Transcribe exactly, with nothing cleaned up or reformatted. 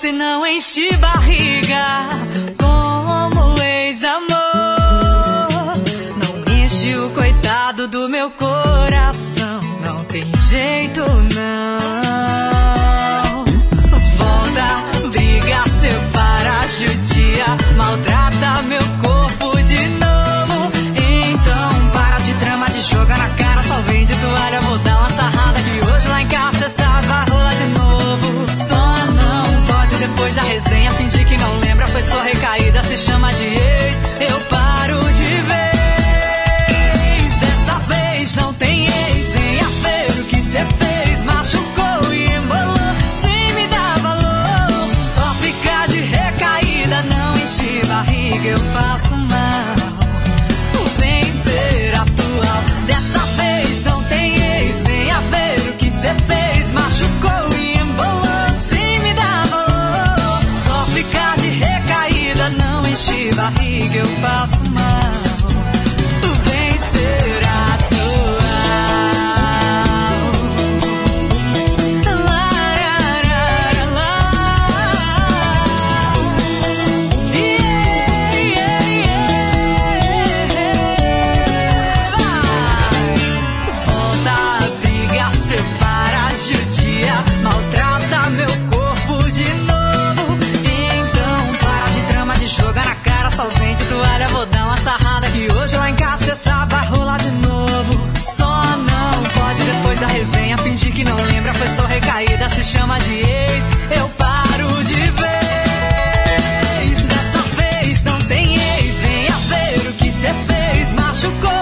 doce, não enche barriga como ex-amor. Não enche o coitado do meu coração, não tem jeito não. Volta, briga, separa, judia, maltrata meu corpo de novo. Então para de drama, de jogar na cara, só vem de toalha, vou dar uma sarrada que hoje lá em casa cê sabe, vai rolar de novo. Só não pode depois da resenha fingir que não lembra, foi só recaída, se chama de ex. Eu paro de vez, dessa vez não tem ex. Venha ver o que cê fez, machucou e embolou, sem me dar valor. Só ficar de recaída, não enche barriga, eu passo mal. Vem ser atual, dessa vez não tem ex. Venha ver o que cê fez, machucou e embolou, sem me dar valor. Só ficar de recaída, não enche barriga, eu passo mal. Vem ser atual. Yeah, yeah, yeah. Volta, briga, separa, judia, maltrata meu corpo de novo. Então para de drama, de jogar na cara, só vem de toalha, vou dar uma sarrada que hoje lá em casa cê sabe, vai rolar de novo. Só não pode depois da resenha fingir que não lembra, foi só recaída, se chama de ex. Eu paro de vez, dessa vez não tem ex. Venha ver o que cê fez, machucou